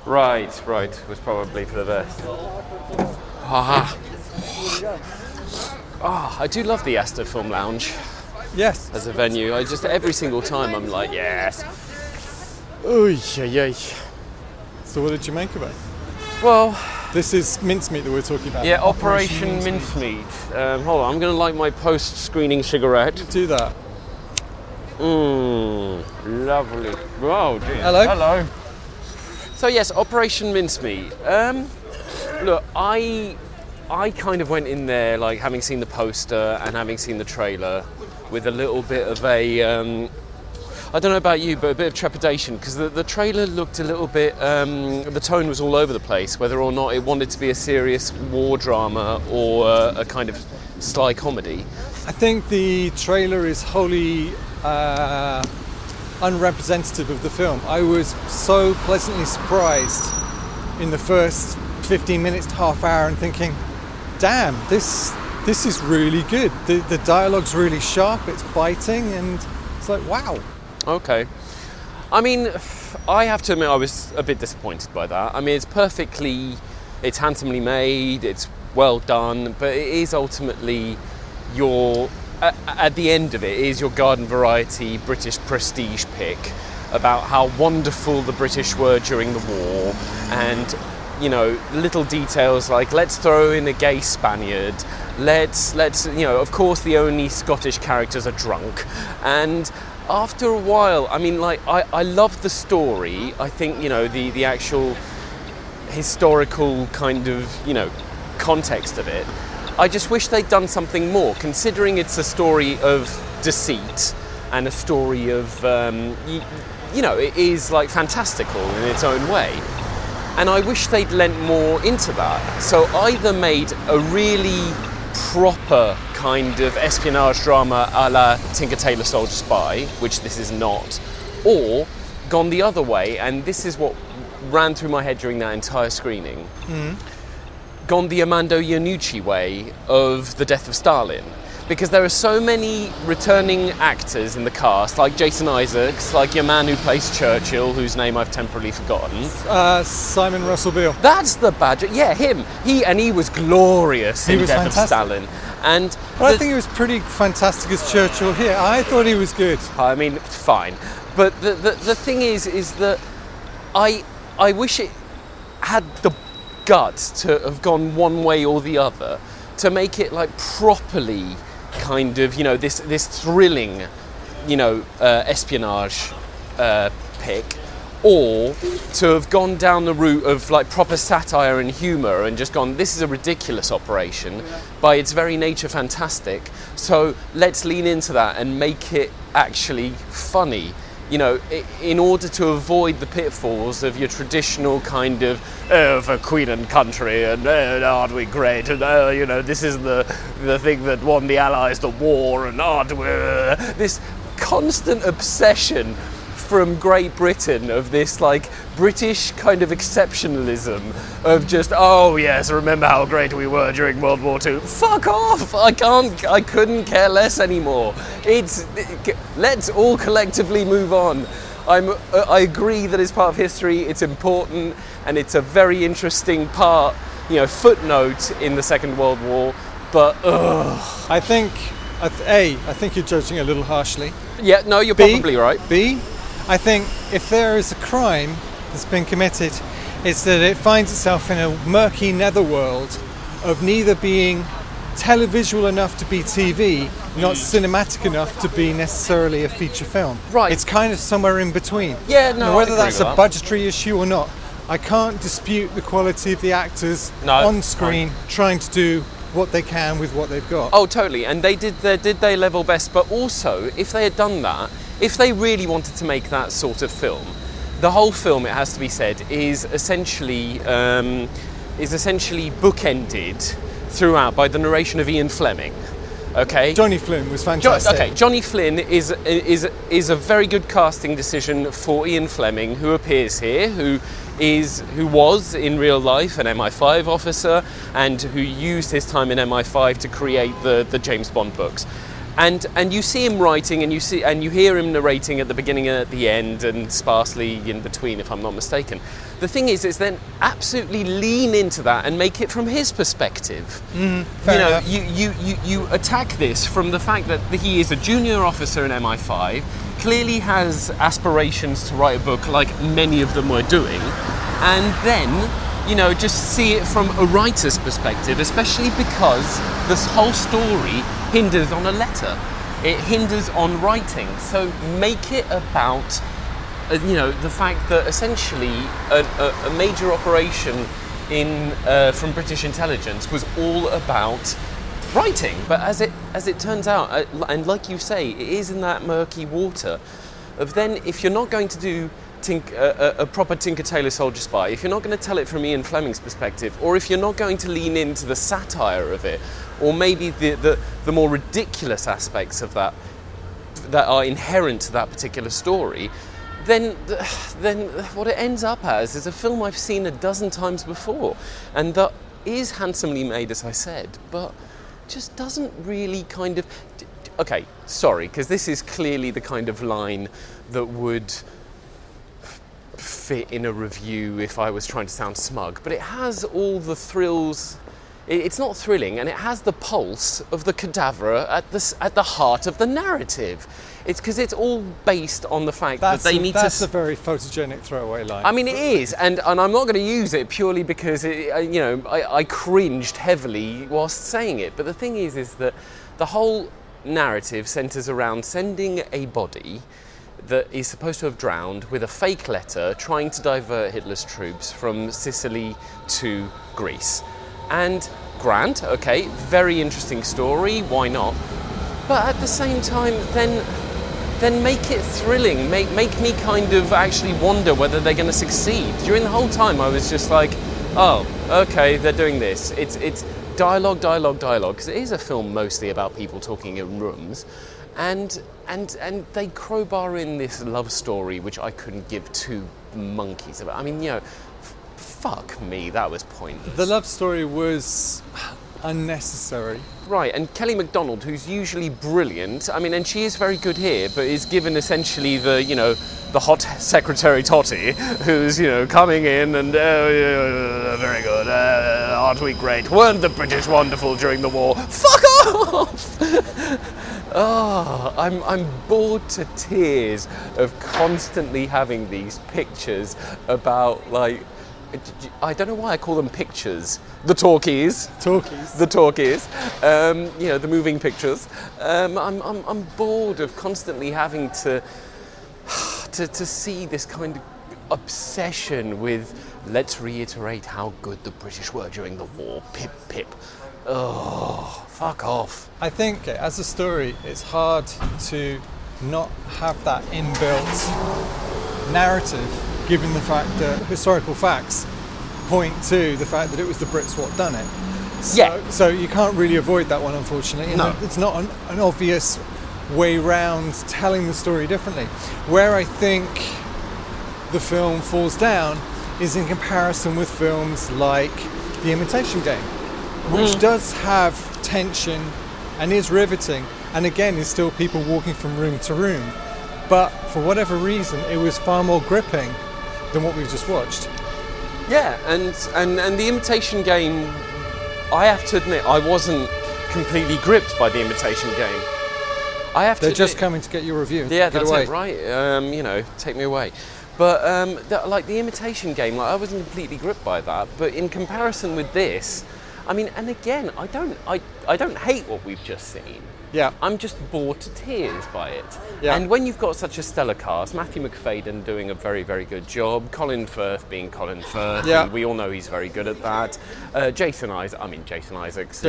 Right, was probably for the best. I do love the Astor Film Lounge Yes. as a venue. I just, every single time I'm like, yes. Oy. So what did you make of it? Well, This is mincemeat that we're talking about. yeah, Operation Mincemeat. Hold on, I'm going to light my post-screening cigarette. Do that. Lovely. Oh, dear. Hello. So yes, Operation Mincemeat. Look, I kind of went in there like having seen the poster and having seen the trailer with a little bit of a, I don't know about you, but a bit of trepidation because the trailer looked a little bit, the tone was all over the place, whether or not it wanted to be a serious war drama or a kind of sly comedy. I think the trailer is wholly unrepresentative of the film. I was so pleasantly surprised in the first 15 minutes to half hour and thinking, damn, this is really good. The dialogue's really sharp, it's biting, and it's like, wow. Okay. I mean, I have to admit I was a bit disappointed by that. I mean, it's handsomely made, it's well done, but it is ultimately at the end of it is your garden variety British prestige pick about how wonderful the British were during the war, and little details like let's throw in a gay Spaniard, let's of course the only Scottish characters are drunk. And after a while, I mean, like I love the story. I think the actual historical kind of context of it. I just wish they'd done something more, considering it's a story of deceit and a story of, it is like fantastical in its own way. And I wish they'd lent more into that. So either made a really proper kind of espionage drama a la Tinker Tailor Soldier Spy, which this is not, or gone the other way, and this is what ran through my head during that entire screening. Gone the Armando Iannucci way of The Death of Stalin, because there are so many returning actors in the cast, like Jason Isaacs, like your man who plays Churchill, whose name I've temporarily forgotten. Simon Russell Beale. That's the badger. Yeah, him. He was glorious in Death of Stalin. But I think he was pretty fantastic as Churchill here. I thought he was good. I mean, fine. But the thing is that I wish it had the guts to have gone one way or the other, to make it like properly kind of this thrilling espionage pick, or to have gone down the route of like proper satire and humour and just gone, this is a ridiculous operation, by its very nature fantastic, so let's lean into that and make it actually funny, in order to avoid the pitfalls of your traditional kind of for Queen and country, and aren't we great, and this is the thing that won the Allies the war, and this constant obsession from Great Britain of this like British kind of exceptionalism of just, oh yes, remember how great we were during World War II. Fuck off! I couldn't care less anymore. Let's all collectively move on. I agree that it's part of history, it's important, and it's a very interesting part, footnote in the Second World War, but I think you're judging a little harshly. Yeah, no, you're probably right. B, I think if there is a crime that's been committed, it's that it finds itself in a murky netherworld of neither being televisual enough to be TV, not cinematic enough to be necessarily a feature film. Right. It's kind of somewhere in between. Yeah, no, now, whether that's a that. budgetary issue or not, I can't dispute the quality of the actors on screen trying to do what they can with what they've got. Oh, totally. And they did their level best. But also, if they had done that, if they really wanted to make that sort of film, the whole film, it has to be said, is essentially bookended throughout by the narration of Ian Fleming. Okay. Johnny Flynn was fantastic. Johnny Flynn is a very good casting decision for Ian Fleming, who appears here, who was in real life an MI5 officer and who used his time in MI5 to create the James Bond books. And you see him writing, and you hear him narrating at the beginning and at the end, and sparsely in between, if I'm not mistaken. The thing is then absolutely lean into that and make it from his perspective. Fair enough. You attack this from the fact that he is a junior officer in MI5, clearly has aspirations to write a book like many of them were doing, and then just see it from a writer's perspective, especially because this whole story hinders on a letter. It hinders on writing. So make it about, the fact that essentially a major operation from British intelligence was all about writing. But as it turns out, and like you say, it is in that murky water of then, if you're not going to do a proper Tinker Tailor Soldier Spy, if you're not going to tell it from Ian Fleming's perspective, or if you're not going to lean into the satire of it, or maybe the more ridiculous aspects of that are inherent to that particular story, then what it ends up as is a film I've seen a dozen times before, and that is handsomely made, as I said, but just doesn't really kind of... Okay, sorry, because this is clearly the kind of line that would fit in a review if I was trying to sound smug, but it has all the thrills. It's not thrilling, and it has the pulse of the cadaver at the heart of the narrative. It's because it's all based on the fact that they need to... That's a very photogenic throwaway line. I mean, it is, and I'm not going to use it purely because I cringed heavily whilst saying it. But the thing is that the whole narrative centres around sending a body that is supposed to have drowned with a fake letter trying to divert Hitler's troops from Sicily to Greece. And grand, okay, very interesting story, why not? But at the same time, then make it thrilling, make me kind of actually wonder whether they're going to succeed. During the whole time I was just like, oh, okay, they're doing this. It's dialogue, because it is a film mostly about people talking in rooms. And they crowbar in this love story, which I couldn't give two monkeys about. I mean, fuck me, that was pointless. The love story was unnecessary. Right, and Kelly MacDonald, who's usually brilliant, I mean, and she is very good here, but is given essentially the hot secretary Totty, who's, coming in and, very good, aren't we great? Weren't the British wonderful during the war? Fuck off! Oh, I'm bored to tears of constantly having these pictures about, I don't know why I call them pictures. The talkies. The talkies. The moving pictures. I'm bored of constantly having to see this kind of obsession with let's reiterate how good the British were during the war. Pip, pip. Oh, fuck off. I think as a story, it's hard to not have that inbuilt narrative, given the fact that historical facts point to the fact that it was the Brits what done it. So you can't really avoid that one, unfortunately. No. It's not an obvious way round telling the story differently. Where I think the film falls down is in comparison with films like The Imitation Game, which does have tension and is riveting, and again is still people walking from room to room. But for whatever reason, it was far more gripping than what we've just watched. Yeah, and The Imitation Game, I have to admit, I wasn't completely gripped by The Imitation Game. They're just coming to get your review. Yeah, get that's away. it, right? Take me away. But The Imitation Game, I wasn't completely gripped by that. But in comparison with this, I mean, and again, I don't hate what we've just seen. Yeah. I'm just bored to tears by it. Yeah. And when you've got such a stellar cast, Matthew McFadyen doing a very, very good job, Colin Firth being Colin Firth, and we all know he's very good at that. Jason Isaacs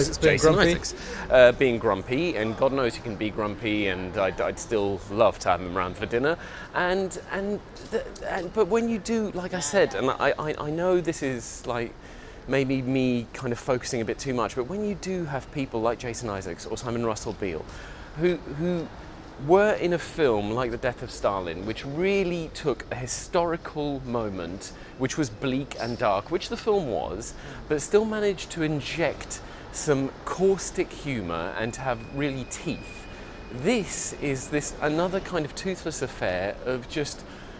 being grumpy, and God knows he can be grumpy, and I'd still love to have him around for dinner. But when you do, like I said, and I know this is like maybe me kind of focusing a bit too much, but when you do have people like Jason Isaacs or Simon Russell Beale who were in a film like The Death of Stalin, which really took a historical moment which was bleak and dark, which the film was, but still managed to inject some caustic humour and to have really teeth. This is another kind of toothless affair of just,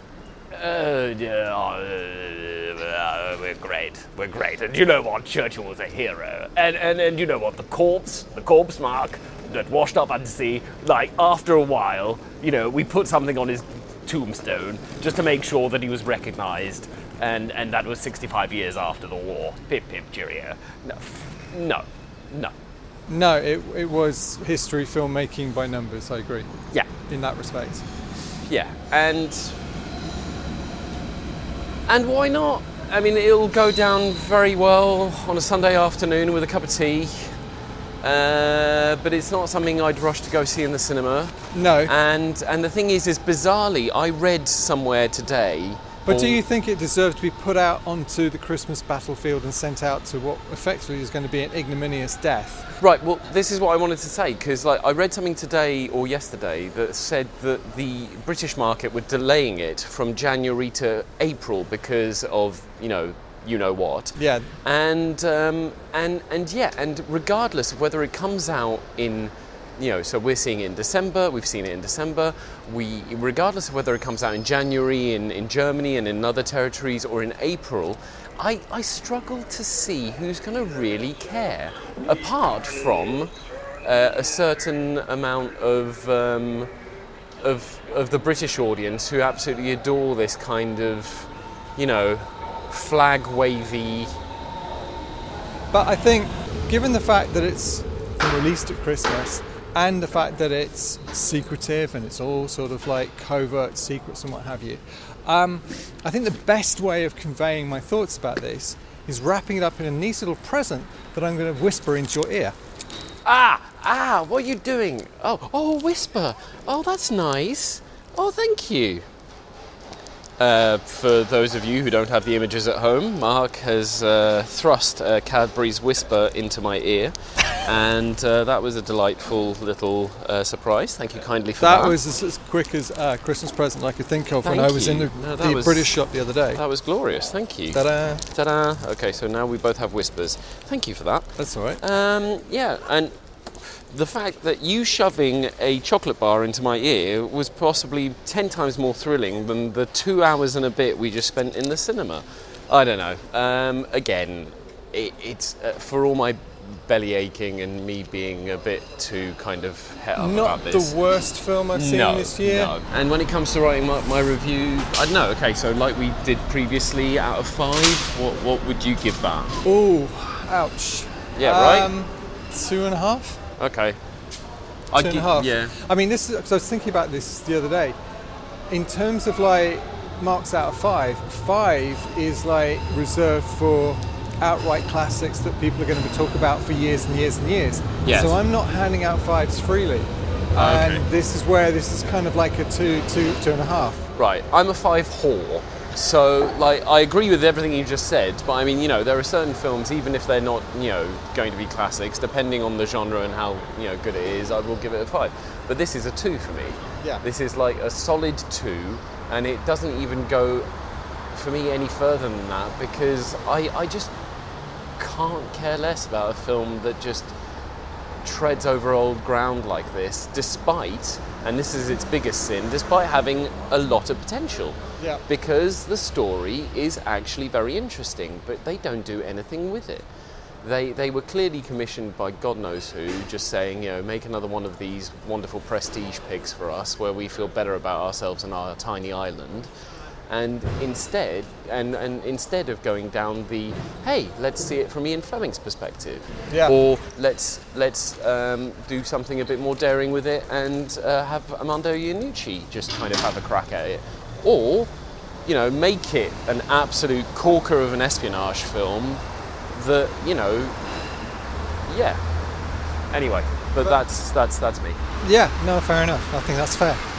we're great, and you know what, Churchill was a hero, and you know what, the corpse mark that washed up under sea, like after a while, you know, we put something on his tombstone just to make sure that he was recognised, and that was 65 years after the war. Pip pip cheerio. No. No, it was history filmmaking by numbers, I agree. Yeah. In that respect. Yeah, and why not? I mean, it'll go down very well on a Sunday afternoon with a cup of tea, but it's not something I'd rush to go see in the cinema. No. And the thing is bizarrely, I read somewhere today... But do you think it deserved to be put out onto the Christmas battlefield and sent out to what effectively is going to be an ignominious death? Right, well, this is what I wanted to say, because I read something today or yesterday that said that the British market were delaying it from January to April because of, you know what. Yeah. And regardless of whether it comes out in... so we're seeing it in December, we've seen it in December, regardless of whether it comes out in January in Germany and in other territories or in April, I struggle to see who's going to really care, apart from a certain amount of the British audience who absolutely adore this kind of, flag-wavy... But I think, given the fact that it's been released at Christmas, and the fact that it's secretive and it's all sort of like covert secrets and what have you, I think the best way of conveying my thoughts about this is wrapping it up in a nice little present that I'm going to whisper into your ear. What are you doing? Oh, whisper. Oh, that's nice. Oh, thank you. For those of you who don't have the images at home, Mark has thrust Cadbury's Whisper into my ear, and that was a delightful little surprise. Thank you kindly for that. That was as quick as a Christmas present I could think of when I was in the British shop the other day. That was glorious, thank you. Ta-da! Ta-da! Okay, so now we both have whispers. Thank you for that. That's all right. Yeah, and the fact that you shoving a chocolate bar into my ear was possibly 10 times more thrilling than the 2 hours and a bit we just spent in the cinema. I don't know. Again, it's for all my belly aching and me being a bit too kind of het up about this. Not the worst film I've seen this year. No. And when it comes to writing my review, I don't know. Okay, so like we did previously, out of 5, what would you give that? Oh, ouch. Yeah, right? 2.5. Okay. 2.5. Yeah. I mean, I was thinking about this the other day. In terms of like marks out of 5 is like reserved for outright classics that people are going to be talking about for years and years and years. Yes. So I'm not handing out 5s freely. Okay. And this is kind of like a 2.5. Right. I'm a 5 whore. So, I agree with everything you just said, but I mean, there are certain films, even if they're not, going to be classics, depending on the genre and how, good it is, I will give it a 5. But this is a 2 for me. Yeah. This is like a solid 2, and it doesn't even go, for me, any further than that, because I just can't care less about a film that just treads over old ground like this, despite, and this is its biggest sin, despite having a lot of potential. Yeah. Because the story is actually very interesting, but they don't do anything with it. They were clearly commissioned by God knows who, just saying, make another one of these wonderful prestige pigs for us, where we feel better about ourselves and our tiny island. And instead of going down the, hey, let's see it from Ian Fleming's perspective, yeah. Or let's do something a bit more daring with it and have Armando Iannucci just kind of have a crack at it, or make it an absolute corker of an espionage film that yeah. Anyway, but that's me. Yeah, no, fair enough. I think that's fair.